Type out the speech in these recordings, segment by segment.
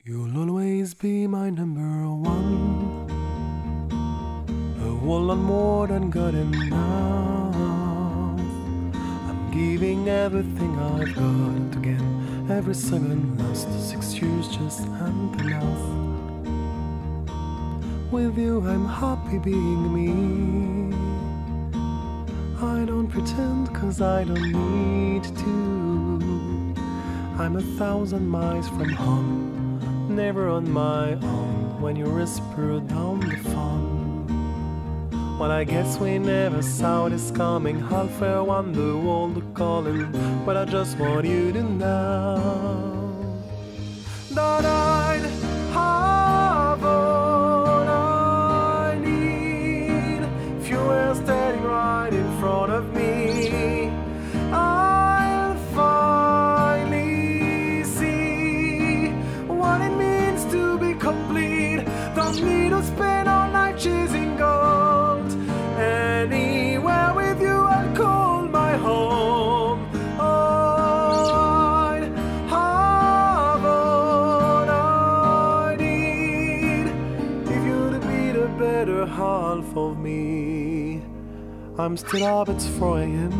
You'll always be my number one. A whole lot more than good enough. I'm giving everything I've got again. Every second lost, 6 years just ain't enough. With you I'm happy being me. I don't pretend 'cause I don't need to. I'm 1,000 miles from home, never on my own. When you whisper down the phone, well, I guess we never saw this coming. Halfway around the world calling, but I just want you to know that I'd have all I need if you were standing right in front of me. I'll finally see what it means to be complete. Don't need to spend all night chasing gold. Anywhere with you I'll call my home. I'd have all I need if you'd be the better half of me. I'm still up, it's 4 a.m.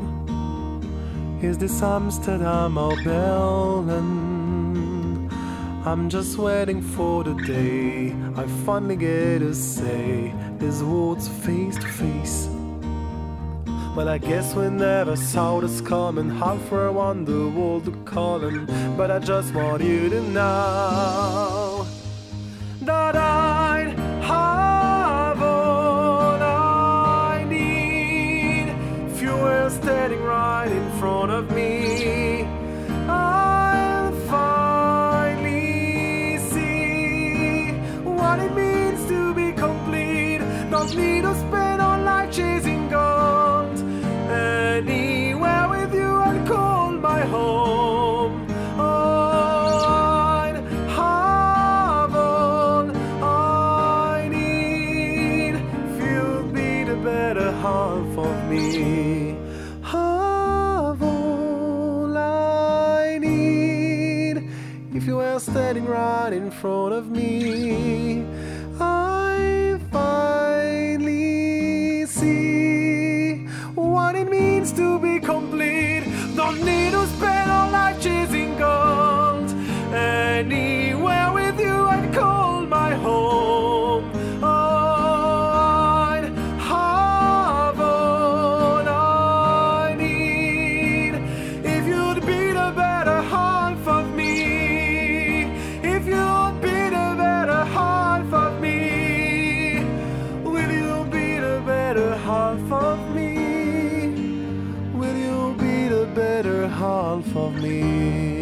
Is this Amsterdam or Berlin? I'm just waiting for the day I finally get to say these words face to face. Well, I guess we never saw this coming. Halfway around the world calling, but I just want you to know that I'd have all I need if you were standing right in front of me. I'll finally see what it means to be complete. Don't need to spend all night chasing gold. Anywhere with you I'd call my home. I'd have all I need if you'd be the better half of me. Have all I need if you were standing right in front of me. I finally see what it means to be complete. Don't need to spend all life chasing gold. Anywhere with you I'd call my home. I'd have all I need if you'd be the better half of me. If you'd be the better half of me. Will you be the better half of me? Will you be the better half of me?